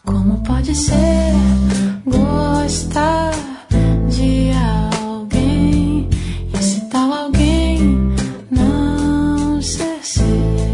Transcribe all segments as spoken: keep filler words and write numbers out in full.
Como pode ser gostar de alguém e esse tal alguém não ser seu?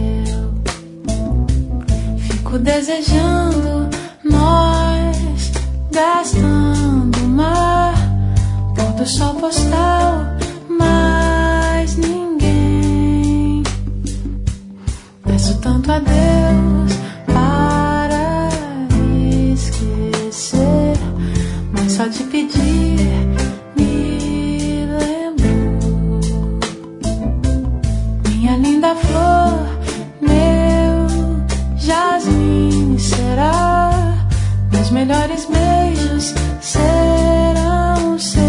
Fico desejando nós gastando mar, pôr do sol postal, mas ninguém. Peço tanto a Deus para esquecer, mas só de pedir me lembro. Minha linda flor, meu jasmim será, meus melhores beijos serão seus.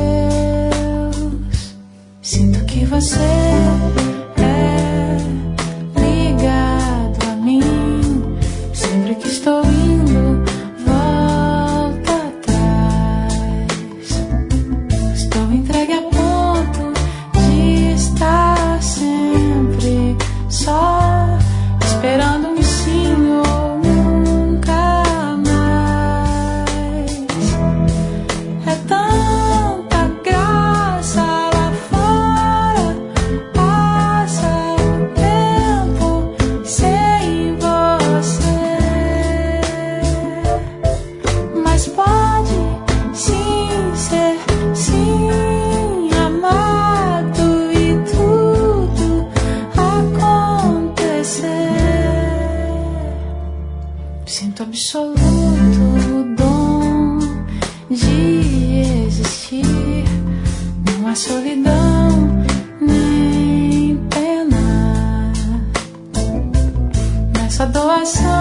Sinto que você é ligado a mim, sempre que estou indo, volta atrás. Estou entregue a ponto de estar sempre só, esperando um sim ou nunca mais. É tanta graça lá fora, passa o tempo sem você, mas pode sim ser sim amado e tudo acontecer. Sinto absoluto o dom de existir, não há solidão nem pena nessa doação